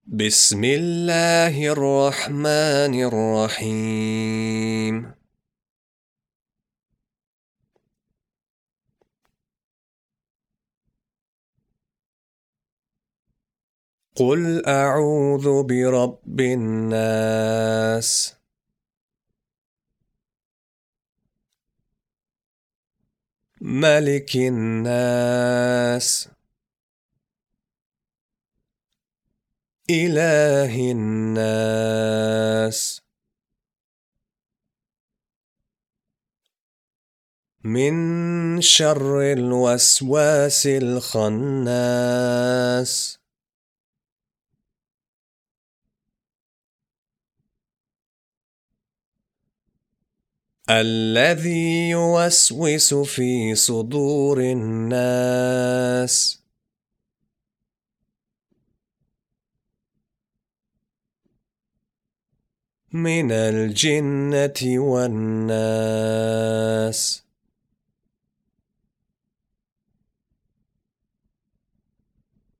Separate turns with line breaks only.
بسم الله الرحمن الرحيم. قل أعوذ برب الناس، ملك الناس، إله الناس، من شر الوسواس الخناس، الذي يوسوس في صدور الناس من الجنة والناس.